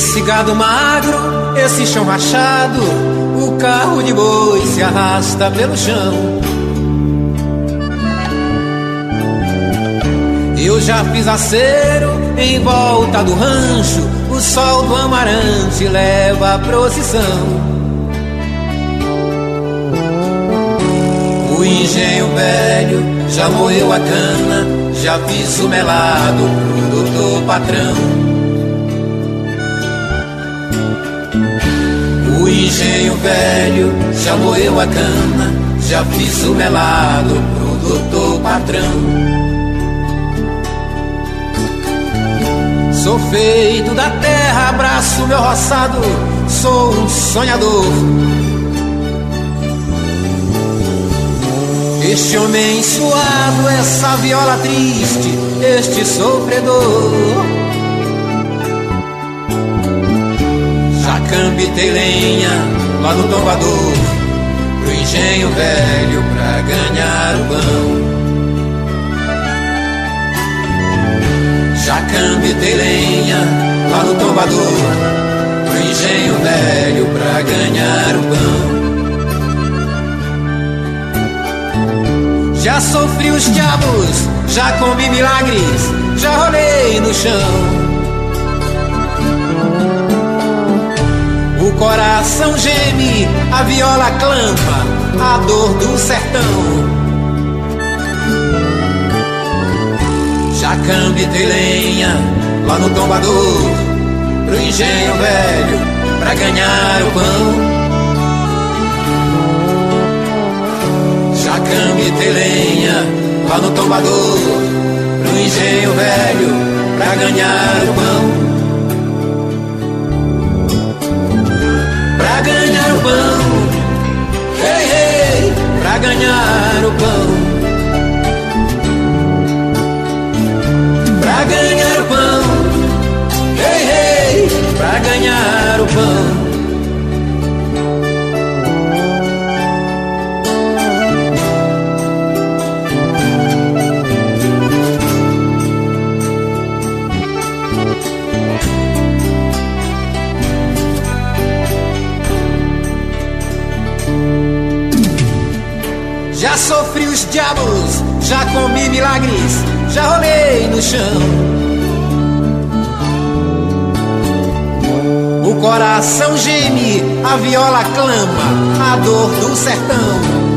Esse gado magro, esse chão rachado, o carro de boi se arrasta pelo chão. Eu já fiz acero em volta do rancho, o sol do amarante leva a procissão. O engenho velho já moeu a cana, já fiz o melado pro doutor patrão. O engenho velho já moeu a cana, já fiz o melado pro doutor patrão. Sou feito da terra, abraço meu roçado, sou um sonhador. Este homem suado, essa viola triste, este sofredor. Já cambitei lenha lá no tombador, pro engenho velho pra ganhar o pão. Já cambitei lenha lá no tombador, pro engenho velho pra ganhar o pão. Já sofri os diabos, já comi milagres, já rolei no chão. O coração geme, a viola clampa, a dor do sertão. Já cambitei lenha lá no tombador, pro engenho velho pra ganhar o pão. Já cambitei lenha lá no tombador, pro engenho velho pra ganhar o pão. Pra ganhar o pão, hey, hey, pra ganhar o pão. Pra ganhar o pão, hey, hey, pra ganhar o pão. Já sofri os diabos, já comi milagres, já rolei no chão. O coração geme, a viola clama, a dor do sertão.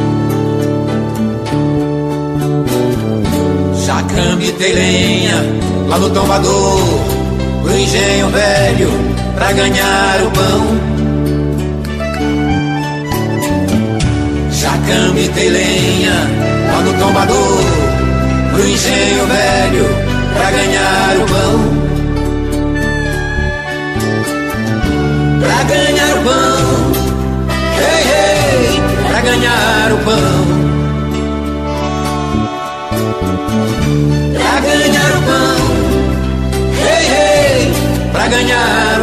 Já cambitei lenha lá no tombador, pro engenho velho pra ganhar o pão. Já cambitei lenha lá no tombador, pro engenho velho pra ganhar o pão. Pra ganhar o pão, hey, hey, pra ganhar o pão. Pra ganhar o pão, hey, hey, pra ganhar